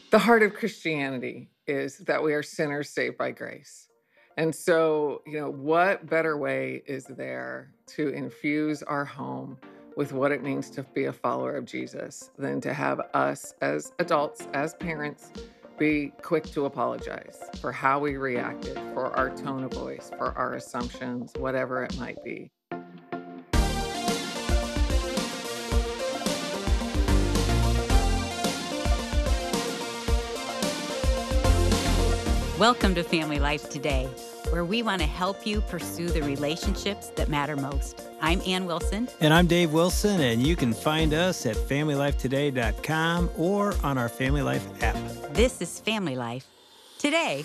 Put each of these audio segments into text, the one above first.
The heart of Christianity is that we are sinners saved by grace. And so, what better way is there to infuse our home with what it means to be a follower of Jesus than to have us as adults, as parents, be quick to apologize for how we reacted, for our tone of voice, for our assumptions, whatever it might be. Welcome to Family Life Today, where we want to help you pursue the relationships that matter most. I'm Ann Wilson. And I'm Dave Wilson, and you can find us at FamilyLifeToday.com or on our Family Life app. This is Family Life Today.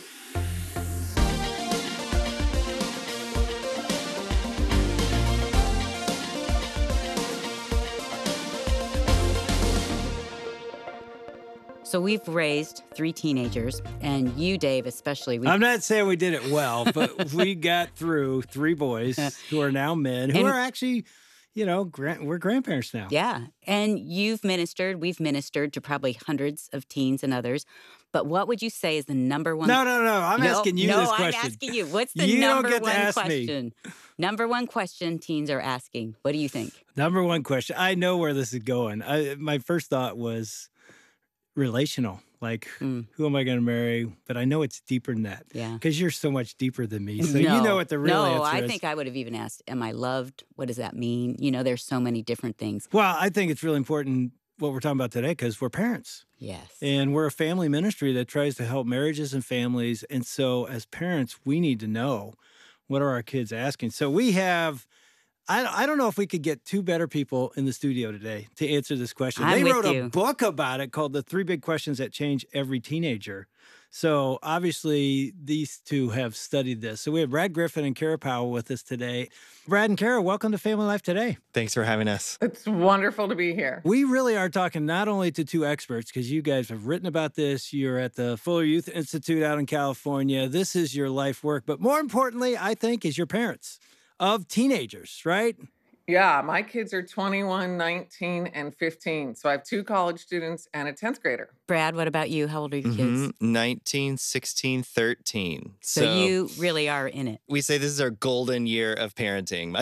So we've raised 3 teenagers, and you, Dave, especially. I'm not saying we did it well, but we got through 3 boys who are now men, who are actually, we're grandparents now. Yeah, and we've ministered to probably hundreds of teens and others. But what would you say is the number one? No, I'm asking you this question. No, I'm asking you. What's the you number don't get one to ask question? Me. Number one question teens are asking. What do you think? Number one question. I know where this is going. My first thought was relational. Like, who am I going to marry? But I know it's deeper than that. Yeah. Because you're so much deeper than me. So No, you know what the real answer is. No, I think I would have even asked, am I loved? What does that mean? There's so many different things. Well, I think it's really important what we're talking about today because we're parents. Yes. And we're a family ministry that tries to help marriages and families. And so as parents, we need to know, what are our kids asking? So we have... I don't know if we could get 2 better people in the studio today to answer this question. They wrote a book about it called The 3 Big Questions That Change Every Teenager. So obviously these 2 have studied this. So we have Brad Griffin and Kara Powell with us today. Brad and Kara, welcome to Family Life Today. Thanks for having us. It's wonderful to be here. We really are talking not only to 2 experts, because you guys have written about this. You're at the Fuller Youth Institute out in California. This is your life work. But more importantly, I think, is your parents of teenagers, right? Yeah, my kids are 21, 19, and 15. So I have 2 college students and a 10th grader. Brad, what about you? How old are your kids? 19, 16, 13. So you really are in it. We say this is our golden year of parenting.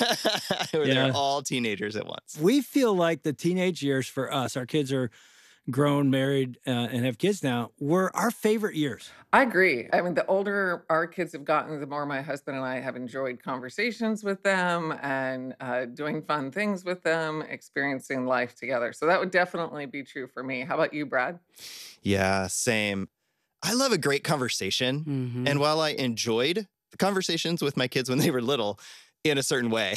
They're all teenagers at once. We feel like the teenage years for us, our kids are grown, married, and have kids now, were our favorite years. I agree. I mean, the older our kids have gotten, the more my husband and I have enjoyed conversations with them and doing fun things with them, experiencing life together. So that would definitely be true for me. How about you, Brad? Yeah, same. I love a great conversation. Mm-hmm. And while I enjoyed the conversations with my kids when they were little, in a certain way,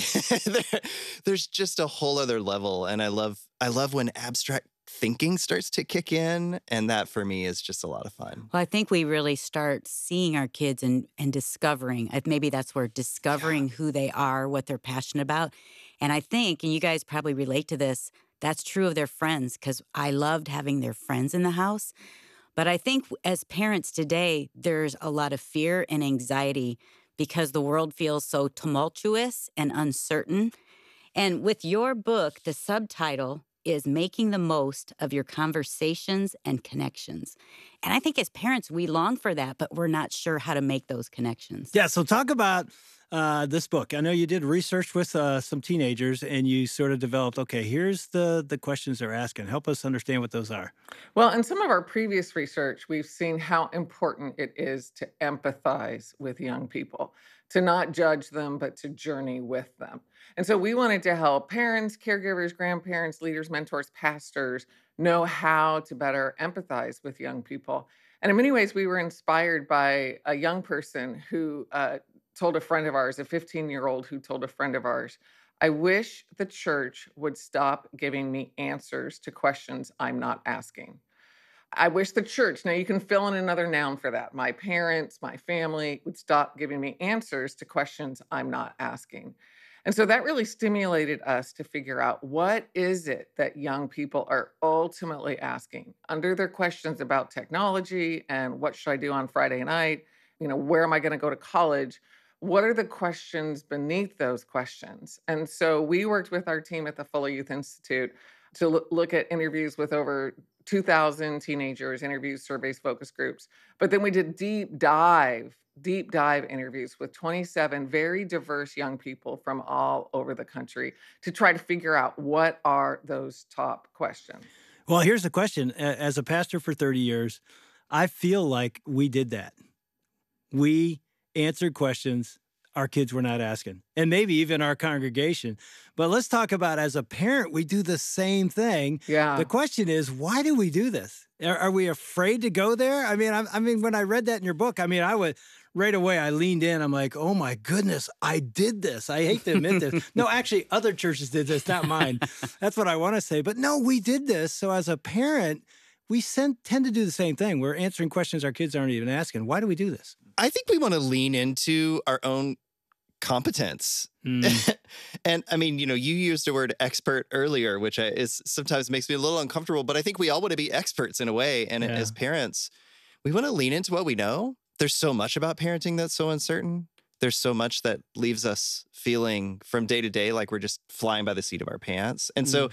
there's just a whole other level. And I love when abstract thinking starts to kick in, and that for me is just a lot of fun. Well, I think we really start seeing our kids and discovering, maybe that's where discovering who they are, what they're passionate about. And I think, and you guys probably relate to this, that's true of their friends, because I loved having their friends in the house. But I think as parents today, there's a lot of fear and anxiety because the world feels so tumultuous and uncertain. And with your book, the subtitle is Making the Most of Your Conversations and Connections. And I think as parents, we long for that, but we're not sure how to make those connections. Yeah, so talk about this book. I know you did research with some teenagers and you sort of developed, okay, here's the questions they're asking. Help us understand what those are. Well, in some of our previous research, we've seen how important it is to empathize with young people, to not judge them, but to journey with them. And so we wanted to help parents, caregivers, grandparents, leaders, mentors, pastors know how to better empathize with young people. And in many ways, we were inspired by a young person who told a friend of ours, a 15-year-old who told a friend of ours, I wish the church would stop giving me answers to questions I'm not asking. I wish the church, now you can fill in another noun for that. My parents, my family would stop giving me answers to questions I'm not asking. And so that really stimulated us to figure out what is it that young people are ultimately asking under their questions about technology and what should I do on Friday night? Where am I going to go to college? what are the questions beneath those questions? And so we worked with our team at the Fuller Youth Institute to look at interviews with over 2,000 teenagers, interviews, surveys, focus groups. But then we did deep dive interviews with 27 very diverse young people from all over the country to try to figure out what are those top questions. Well, here's the question. As a pastor for 30 years, I feel like we did that. We answered questions our kids were not asking, and maybe even our congregation. But let's talk about as a parent, we do the same thing. The Yeah. question is, why do we do this? Are we afraid to go there? I mean, when I read that in your book, I would right away. I leaned in. I'm like, oh my goodness, I did this. I hate to admit this. No, actually, other churches did this, not mine. That's what I want to say. But no, we did this. So as a parent, tend to do the same thing. We're answering questions our kids aren't even asking. Why do we do this? I think we want to lean into our own competence. Mm. And I mean, you used the word expert earlier, which is sometimes makes me a little uncomfortable, but I think we all want to be experts in a way. And Yeah. as parents, we want to lean into what we know. There's so much about parenting that's so uncertain. There's so much that leaves us feeling from day to day like we're just flying by the seat of our pants. And so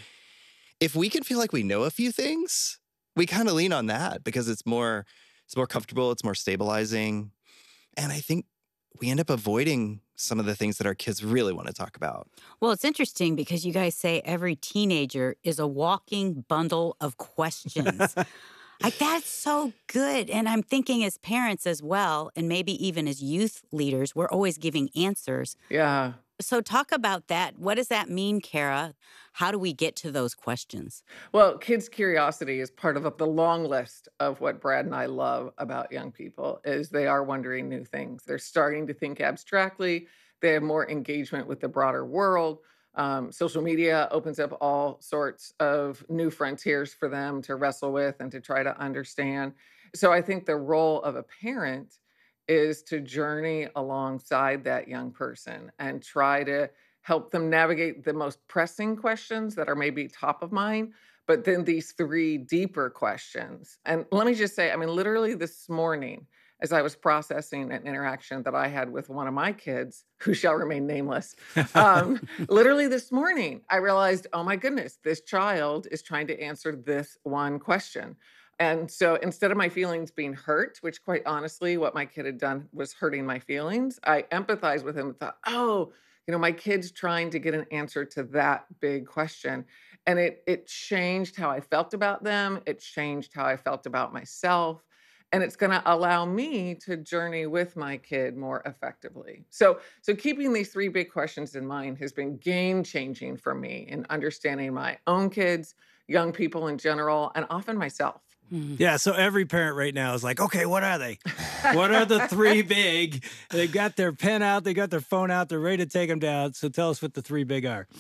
if we can feel like we know a few things, we kind of lean on that because it's more comfortable, it's more stabilizing. And I think we end up avoiding some of the things that our kids really want to talk about. Well, it's interesting because you guys say every teenager is a walking bundle of questions. Like, that's so good. And I'm thinking as parents as well, and maybe even as youth leaders, we're always giving answers. Yeah. So talk about that. What does that mean, Kara? How do we get to those questions? Well, kids' curiosity is part of the long list of what Brad and I love about young people is they are wondering new things. They're starting to think abstractly. They have more engagement with the broader world. Social media opens up all sorts of new frontiers for them to wrestle with and to try to understand. So I think the role of a parent is to journey alongside that young person and try to help them navigate the most pressing questions that are maybe top of mind, but then these three deeper questions. And let me just say, I mean, literally this morning, as I was processing an interaction that I had with one of my kids, who shall remain nameless, literally this morning, I realized, oh my goodness, this child is trying to answer this one question. And so instead of my feelings being hurt, which quite honestly, what my kid had done was hurting my feelings, I empathized with him and thought, oh, my kid's trying to get an answer to that big question. And it changed how I felt about them. It changed how I felt about myself. And it's going to allow me to journey with my kid more effectively. So keeping these three big questions in mind has been game changing for me in understanding my own kids, young people in general, and often myself. Mhm. Yeah, so every parent right now is like, okay, what are they? What are the three big? They've got their pen out, they got their phone out, they're ready to take them down. So tell us what the three big are.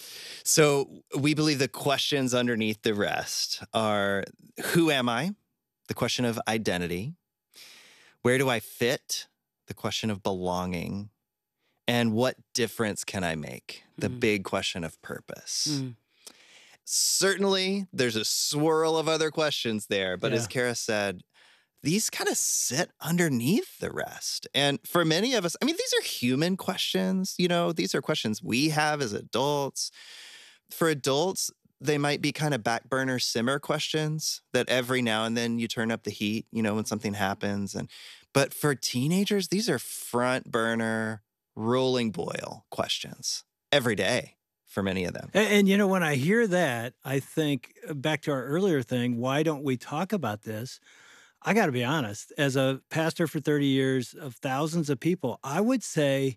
So we believe the questions underneath the rest are, who am I? The question of identity. Where do I fit? The question of belonging. And what difference can I make? The big question of purpose. Mm. Certainly, there's a swirl of other questions there. But Yeah. as Kara said, these kind of sit underneath the rest. And for many of us, I mean, these are human questions. These are questions we have as adults. For adults, they might be kind of back burner simmer questions that every now and then you turn up the heat, when something happens. But for teenagers, these are front burner, rolling boil questions every day for many of them. And when I hear that, I think back to our earlier thing, why don't we talk about this? I got to be honest, as a pastor for 30 years of thousands of people, I would say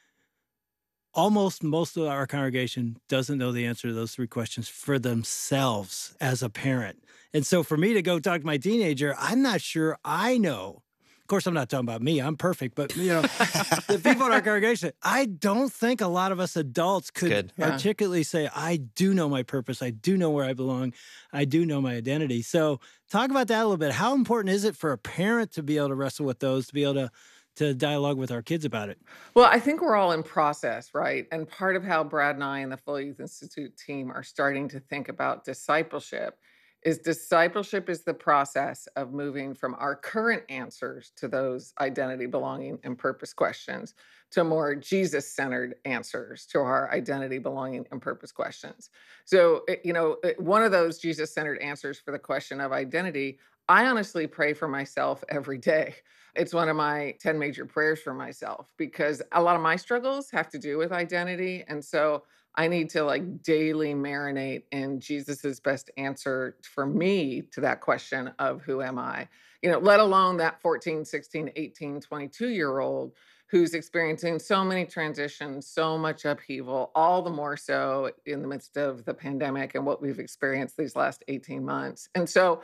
almost most of our congregation doesn't know the answer to those three questions for themselves as a parent. And so for me to go talk to my teenager, I'm not sure I know. Of course, I'm not talking about me. I'm perfect. But, the people in our congregation, I don't think a lot of us adults could Good. Yeah. articulately say, I do know my purpose. I do know where I belong. I do know my identity. So talk about that a little bit. How important is it for a parent to be able to wrestle with those, to be able to dialogue with our kids about it? Well, I think we're all in process, right? And part of how Brad and I and the Full Youth Institute team are starting to think about discipleship is discipleship is the process of moving from our current answers to those identity, belonging, and purpose questions to more Jesus-centered answers to our identity, belonging, and purpose questions. So, one of those Jesus-centered answers for the question of identity, I honestly pray for myself every day. It's one of my 10 major prayers for myself because a lot of my struggles have to do with identity. And so I need to like daily marinate in Jesus's best answer for me to that question of who am I? Let alone that 14, 16, 18, 22-year old who's experiencing so many transitions, so much upheaval, all the more so in the midst of the pandemic and what we've experienced these last 18 months. And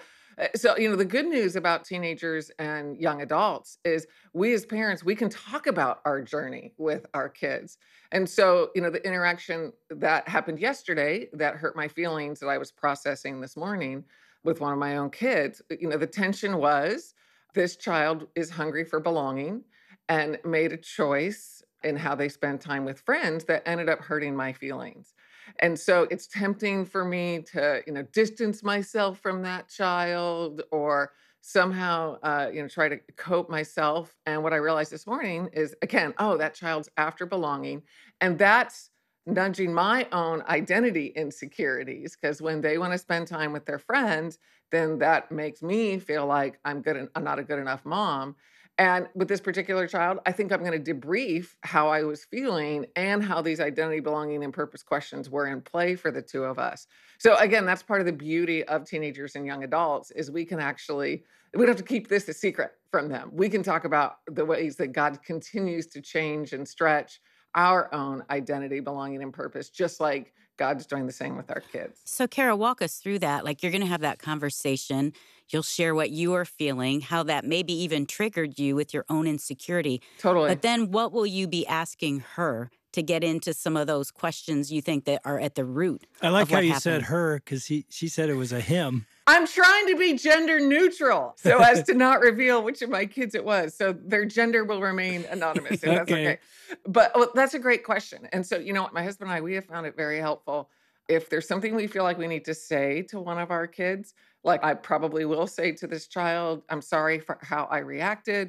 so, the good news about teenagers and young adults is we as parents, we can talk about our journey with our kids. And so, the interaction that happened yesterday that hurt my feelings that I was processing this morning with one of my own kids, the tension was this child is hungry for belonging and made a choice in how they spend time with friends that ended up hurting my feelings. And so it's tempting for me to, distance myself from that child or somehow, try to cope myself. And what I realized this morning is, again, oh, that child's after belonging. And that's nudging my own identity insecurities because when they want to spend time with their friends, then that makes me feel like I'm not a good enough mom. And with this particular child, I think I'm going to debrief how I was feeling and how these identity, belonging, and purpose questions were in play for the two of us. So again, that's part of the beauty of teenagers and young adults is we don't have to keep this a secret from them. We can talk about the ways that God continues to change and stretch our own identity, belonging, and purpose, just like God's doing the same with our kids. So, Kara, walk us through that. Like, you're going to have that conversation. You'll share what you are feeling, how that maybe even triggered you with your own insecurity. Totally. But then what will you be asking her to get into some of those questions you think that are at the root? I like of how what you happened? said her because she said it was a him. I'm trying to be gender neutral so as to not reveal which of my kids it was. So their gender will remain anonymous, and that's okay. But that's a great question. And so, what, my husband and I, we have found it very helpful. If there's something we feel like we need to say to one of our kids, like I probably will say to this child, I'm sorry for how I reacted.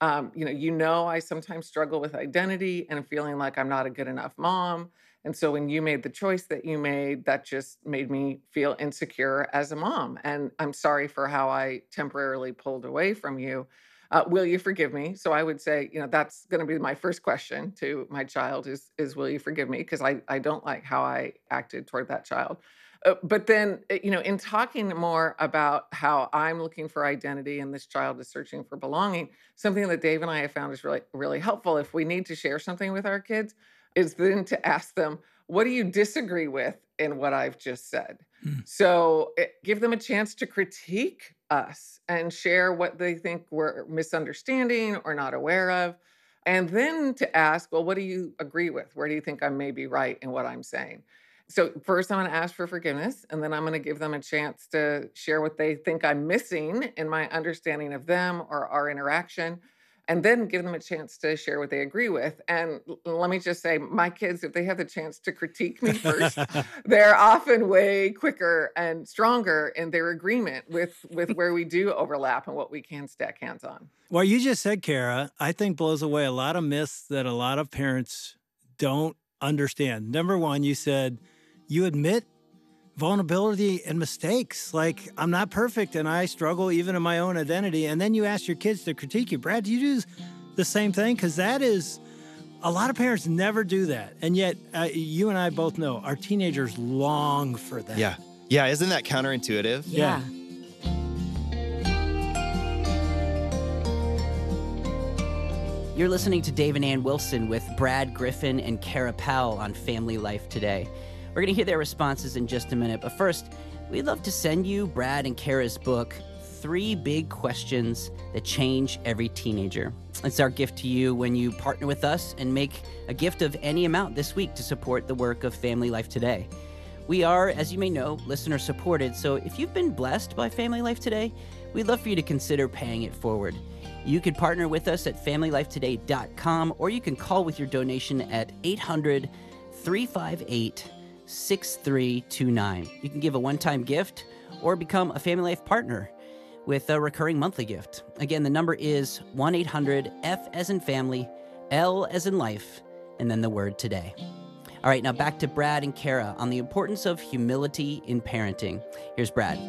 I sometimes struggle with identity and feeling like I'm not a good enough mom. And so when you made the choice that you made, that just made me feel insecure as a mom. And I'm sorry for how I temporarily pulled away from you. Will you forgive me? So I would say, that's going to be my first question to my child is will you forgive me? Because I don't like how I acted toward that child. But then, in talking more about how I'm looking for identity and this child is searching for belonging, something that Dave and I have found is really, really helpful if we need to share something with our kids is then to ask them, what do you disagree with in what I've just said? So give them a chance to critique us and share what they think we're misunderstanding or not aware of. And then to ask, well, what do you agree with? Where do you think I may be right in what I'm saying? So first I'm going to ask for forgiveness, and then I'm going to give them a chance to share what they think I'm missing in my understanding of them or our interaction, and then give them a chance to share what they agree with. And let me just say, my kids, if they have the chance to critique me first, they're often way quicker and stronger in their agreement with where we do overlap and what we can stack hands on. What you just said, Kara, I think blows away a lot of myths that a lot of parents don't understand. Number one, you said you admit vulnerability and mistakes. Like, I'm not perfect and I struggle even in my own identity. And then you ask your kids to critique you. Brad, do you do the same thing? Because that is, a lot of parents never do that. And yet, you and I both know our teenagers long for that. Yeah. Yeah. Isn't that counterintuitive? Yeah. You're listening to Dave and Ann Wilson with Brad Griffin and Kara Powell on Family Life Today. We're going to hear their responses in just a minute, but first, we'd love to send you Brad and Kara's book, 3 Big Questions That Change Every Teenager. It's our gift to you when you partner with us and make a gift of any amount this week to support the work of Family Life Today. We are, as you may know, listener supported, so if you've been blessed by Family Life Today, we'd love for you to consider paying it forward. You could partner with us at familylifetoday.com, or you can call with your donation at 800-358 6329. You can give a one-time gift or become a Family Life partner with a recurring monthly gift. Again, the number is 1-800-F as in family, L as in life, and then the word today. All right, now back to Brad and Kara on the importance of humility in parenting. Here's Brad.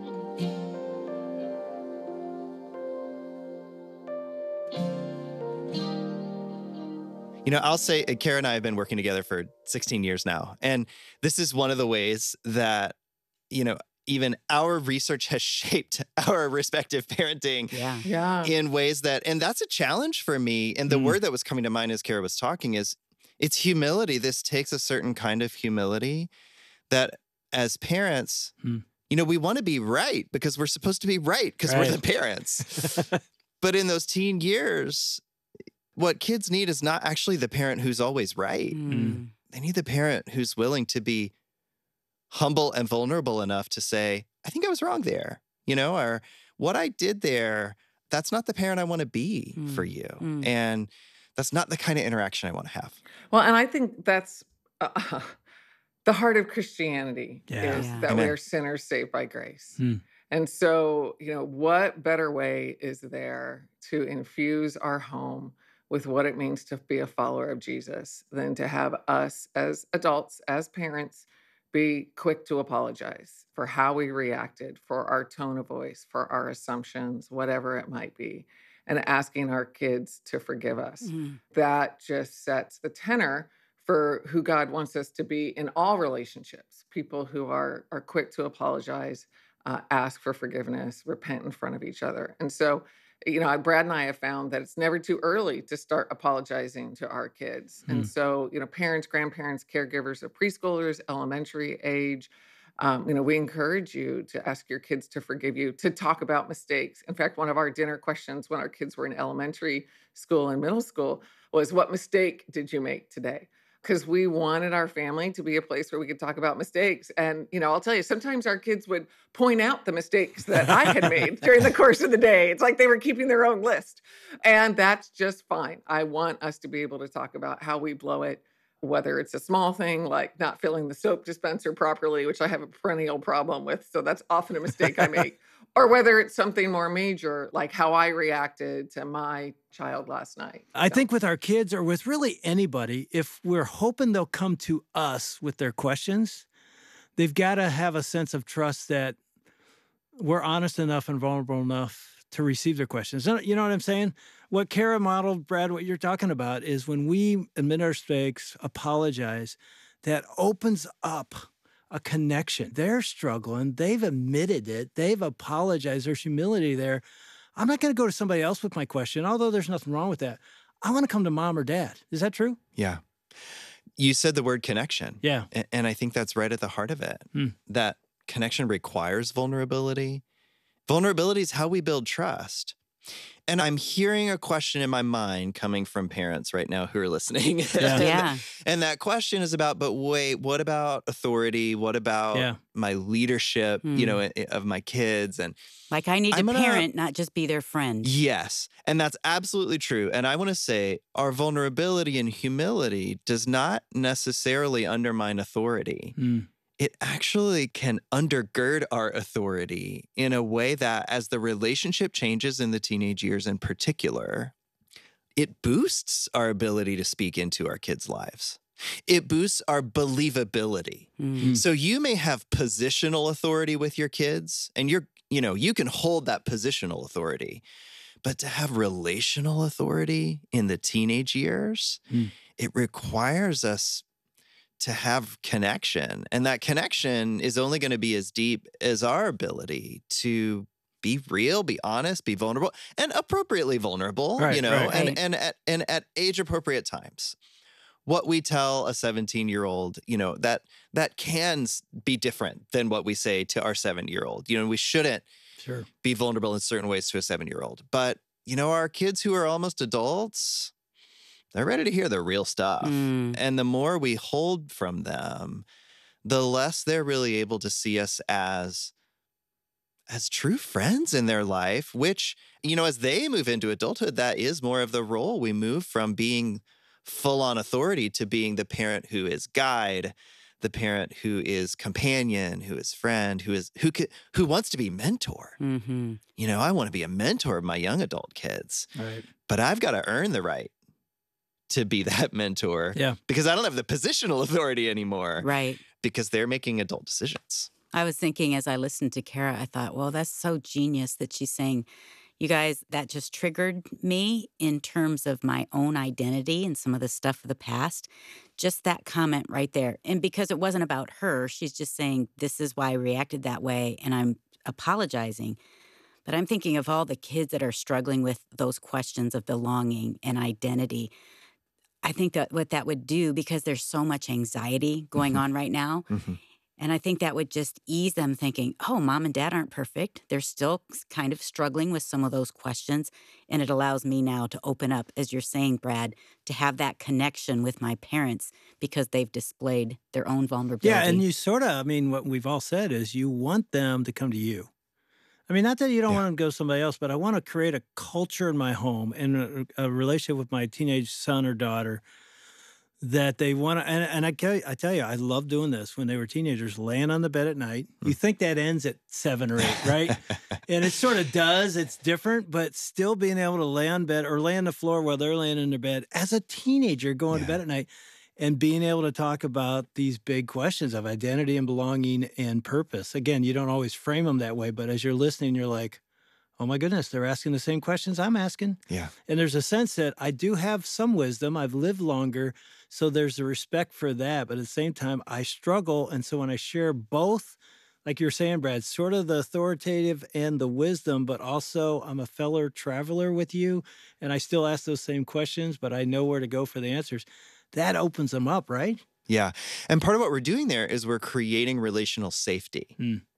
I'll say Kara and I have been working together for 16 years now. And this is one of the ways that, even our research has shaped our respective parenting Yeah. in ways and that's a challenge for me. And the word that was coming to mind as Kara was talking is it's humility. This takes a certain kind of humility that as parents, we want to be right because we're supposed to be right because we're the parents. But in those teen years, what kids need is not actually the parent who's always right. They need the parent who's willing to be humble and vulnerable enough to say, I think I was wrong there, or what I did there, that's not the parent I want to be for you. And that's not the kind of interaction I want to have. Well, and I think that's the heart of Christianity is Yeah. that we Amen. are sinners saved by grace. And so, what better way is there to infuse our home with what it means to be a follower of Jesus than to have us as adults, as parents, be quick to apologize for how we reacted, for our tone of voice, for our assumptions, whatever it might be, and asking our kids to forgive us. That just sets the tenor for who God wants us to be in all relationships. People who are quick to apologize, ask for forgiveness, repent in front of each other. And so, Brad and I have found that it's never too early to start apologizing to our kids. And so, parents, grandparents, caregivers of preschoolers, elementary age, we encourage you to ask your kids to forgive you, to talk about mistakes. In fact, one of our dinner questions when our kids were in elementary school and middle school was, what mistake did you make today? Because we wanted our family to be a place where we could talk about mistakes. And, I'll tell you, sometimes our kids would point out the mistakes that I had made during the course of the day. It's like they were keeping their own list. And that's just fine. I want us to be able to talk about how we blow it, whether it's a small thing like not filling the soap dispenser properly, which I have a perennial problem with. So that's often a mistake I make. Or whether it's something more major, like how I reacted to my child last night. I So, think with our kids or with really anybody, if we're hoping they'll come to us with their questions, they've got to have a sense of trust that we're honest enough and vulnerable enough to receive their questions. You know what I'm saying? What Kara modeled, Brad, what you're talking about is when we admit our mistakes, apologize, that opens up a connection. They're struggling. They've admitted it. They've apologized. There's humility there. I'm not going to go to somebody else with my question, although there's nothing wrong with that. I want to come to mom or dad. Is that true? Yeah. You said the word connection. Yeah. And I think that's right at the heart of it. That connection requires vulnerability. Vulnerability is how we build trust. And I'm hearing a question in my mind coming from parents right now who are listening. Yeah. And that question is about, but wait, what about authority? What about my leadership, of my kids? And Like I need to I'm gonna- parent, not just be their friend. yes, and that's absolutely true. And I want to say our vulnerability and humility does not necessarily undermine authority. It actually can undergird our authority in a way that, as the relationship changes in the teenage years in particular, it boosts our ability to speak into our kids' lives. It boosts our believability. So you may have positional authority with your kids, and you can hold that positional authority. But to have relational authority in the teenage years, it requires us to have connection. And that connection is only going to be as deep as our ability to be real, be honest, be vulnerable, and appropriately vulnerable, Right. and at age appropriate times. What we tell a 17-year-old, that can be different than what we say to our 7-year-old. We shouldn't be vulnerable in certain ways to a 7-year-old. But, our kids who are almost adults, they're ready to hear the real stuff. And the more we hold from them, the less they're really able to see us as true friends in their life, which, as they move into adulthood, that is more of the role. We move from being full on authority to being the parent who is guide, the parent who is companion, who is friend, who wants to be mentor. Mm-hmm. You know, I want to be a mentor of my young adult kids, Right. but I've got to earn the right to be that mentor. Yeah. Because I don't have the positional authority anymore. Right. Because they're making adult decisions. I was thinking as I listened to Kara, I thought, well, that's so genius that she's saying, you guys, that just triggered me in terms of my own identity and some of the stuff of the past. Just that comment right there. And because it wasn't about her, she's just saying, this is why I reacted that way. And I'm apologizing. But I'm thinking of all the kids that are struggling with those questions of belonging and identity. I think that what that would do, because there's so much anxiety going on right now, and I think that would just ease them thinking, oh, mom and dad aren't perfect. They're still kind of struggling with some of those questions. And it allows me now to open up, as you're saying, Brad, to have that connection with my parents because they've displayed their own vulnerability. Yeah, and you sort of, I mean, what we've all said is you want them to come to you. I mean, not that you don't want them to go to somebody else, but I want to create a culture in my home and a relationship with my teenage son or daughter that they want to, and I tell you, I love doing this when they were teenagers, laying on the bed at night. You think that ends at 7 or 8, right? And it sort of does. It's different, but still being able to lay on bed or lay on the floor while they're laying in their bed as a teenager going to bed at night and being able to talk about these big questions of identity and belonging and purpose. Again, you don't always frame them that way, but as you're listening, you're like, oh my goodness, they're asking the same questions I'm asking. Yeah. And there's a sense that I do have some wisdom. I've lived longer. So there's a respect for that. But at the same time, I struggle. And so when I share both, like you're saying, Brad, sort of the authoritative and the wisdom, but also I'm a fellow traveler with you. And I still ask those same questions, but I know where to go for the answers. That opens them up, right? Yeah. And part of what we're doing there is we're creating relational safety.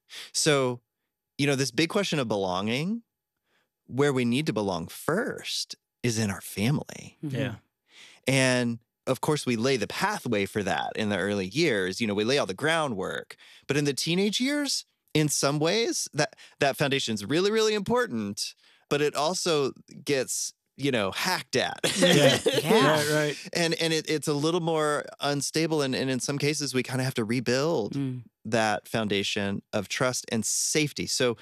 So, you know, this big question of belonging, where we need to belong first is in our family. Yeah. And of course, we lay the pathway for that in the early years. You know, we lay all the groundwork. But in the teenage years, in some ways, that foundation is really, really important. But it also gets, you know, hacked at. Yeah. Right. And it's a little more unstable. And in some cases, we kind of have to rebuild that foundation of trust and safety. So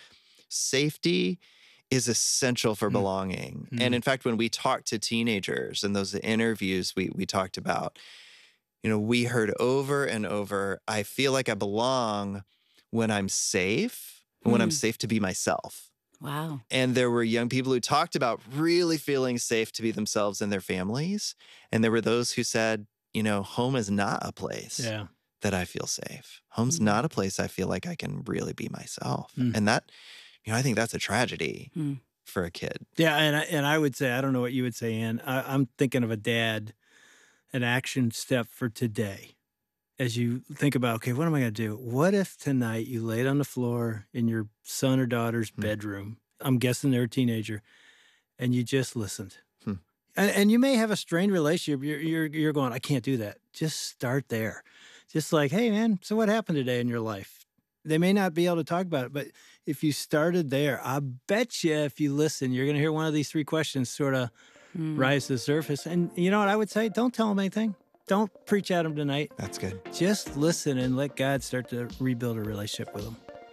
safety is essential for belonging. And in fact, when we talked to teenagers in those interviews we talked about, you know, we heard over and over, I feel like I belong when I'm safe, when I'm safe to be myself. Wow. And there were young people who talked about really feeling safe to be themselves and their families. And there were those who said, you know, home is not a place that I feel safe. Home's not a place I feel like I can really be myself. And that, you know, I think that's a tragedy for a kid. Yeah, and I would say, I don't know what you would say, Ann. I'm thinking of a dad, an action step for today. As you think about, okay, what am I going to do? What if tonight you laid on the floor in your son or daughter's bedroom? I'm guessing they're a teenager, and you just listened. And you may have a strained relationship. You're going, I can't do that. Just start there. Just like, hey, man, so what happened today in your life? They may not be able to talk about it, but if you started there, I bet you if you listen, you're going to hear one of these 3 questions sort of rise to the surface. And you know what I would say? Don't tell them anything. Don't preach at them tonight. That's good. Just listen and let God start to rebuild a relationship with them.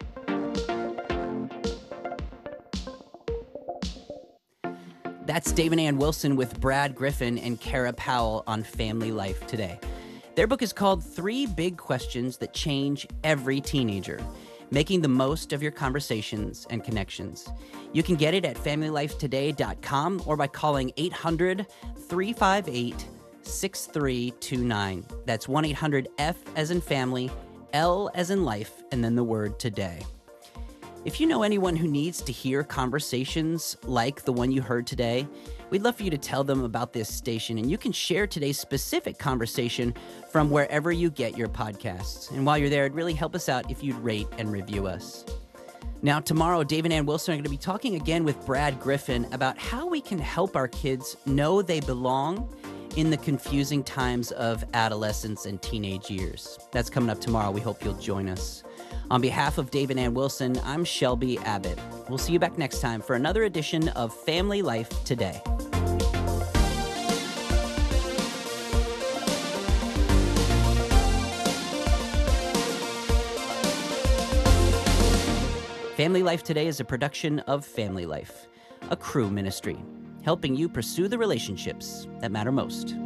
That's Dave and Ann Wilson with Brad Griffin and Kara Powell on Family Life Today. Their book is called 3 Big Questions That Change Every Teenager, Making the Most of Your Conversations and Connections. You can get it at FamilyLifeToday.com or by calling 800-358-6329. That's 1-800-F as in family, L as in life, and then the word today. If you know anyone who needs to hear conversations like the one you heard today, we'd love for you to tell them about this station, and you can share today's specific conversation from wherever you get your podcasts. And while you're there, it'd really help us out if you'd rate and review us. Now, tomorrow, Dave and Ann Wilson are going to be talking again with Brad Griffin about how we can help our kids know they belong in the confusing times of adolescence and teenage years. That's coming up tomorrow. We hope you'll join us. On behalf of Dave and Ann Wilson, I'm Shelby Abbott. We'll see you back next time for another edition of Family Life Today. Family Life Today is a production of Family Life, a Cru ministry, helping you pursue the relationships that matter most.